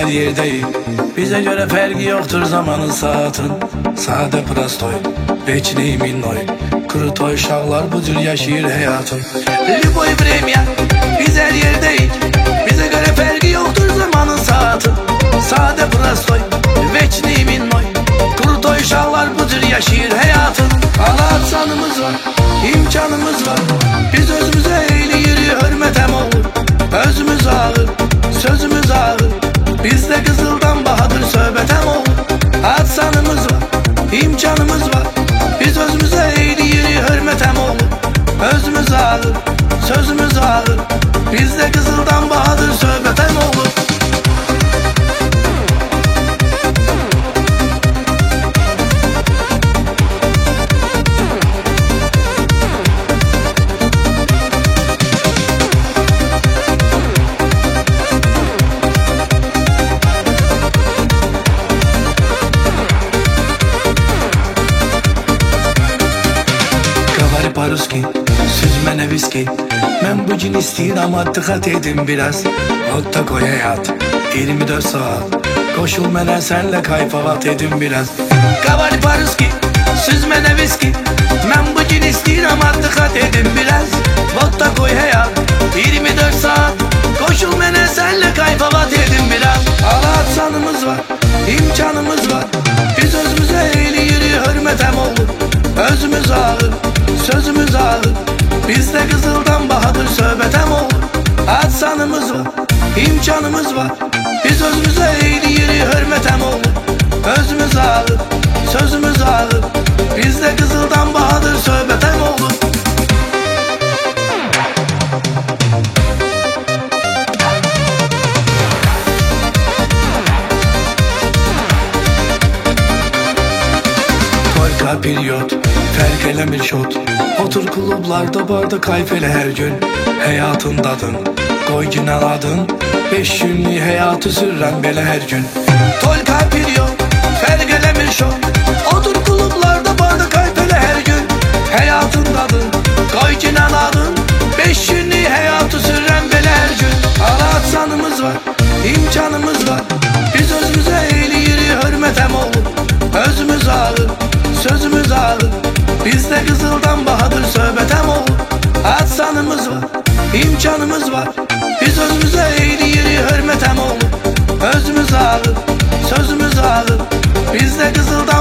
yerdeyik. Bize göre fergi yoktur zamanın saatin. Sade prostoy, veçni minnoy. Krutoy şağlar bu cür yaşayır hayatın. Liboy vremya, biz her yerdeyik. Bize göre fergi yoktur zamanın saatin. Sade prostoy, veçni minnoy. Krutoy şağlar bu cür yaşayır hayatın. Allah sanımız var, imkanımız var. Biz özümüze eğliyiri hürmet hem olur. Özümüz ağır, sözümüz ağır. Bizde Kızıl'dan bahadır söhbet hem olur. Atsanımız var, imkanımız var. Biz özümüze eğliyiri hürmet hem olur. Özümüz ağır, sözümüz ağır. Bizde Kızıl'dan bahadır söhbet hem olur. Paruski, süzmene viski. Ben bu cin isteyirəm ama dikkat edin biraz. Vodka koy hayat, 24 saat. Koşul mənə senle kayfavat edin biraz. Kavari paruski, süzmene viski. Ben bu cin isteyirəm ama dikkat edin biraz. Vodka koy hayat, 24 saat. Koşul mənə senle kayfavat edin biraz. Allah sanımız var, imkanımız var. Biz özümüze eğliyiri hürmet hem olur. Özümüz ağır, sözümüz ağır. Bizde Kızıl'dan bahadır söhbet hem olur. Atsanımız var, imkanımız var. Biz özümüze eğliyiri hürmet hem olur. Özümüz ağır, sözümüz ağır. Bizde Kızıl'dan bahadır söhbet hem olur. Polka periyot, ferk eləmir şot. Otur klublarda barda kayf elə her gün. Hayatın dadın, koy ginaladın. 5 günlük hayatı sürrən belə her gün. Polka periyot, ferk eləmir şot. Otur klublarda barda kayf elə her gün. Hayatın dadın, koy ginaladın. 5 günlük hayatı sürrən belə her gün. Allah sanımız var, imkanımız var. Biz özümüze eğliyiri hürmet hem olur. Özümüz ağır, sözümüz ağır. Bizde Kızıl'dan bahadır söhbet hem olur. Atsanımız var, imkanımız var. Biz özümüze eğliyiri hürmet hem olur. Özümüz ağır, sözümüz ağır. Bizde Kızıl'dan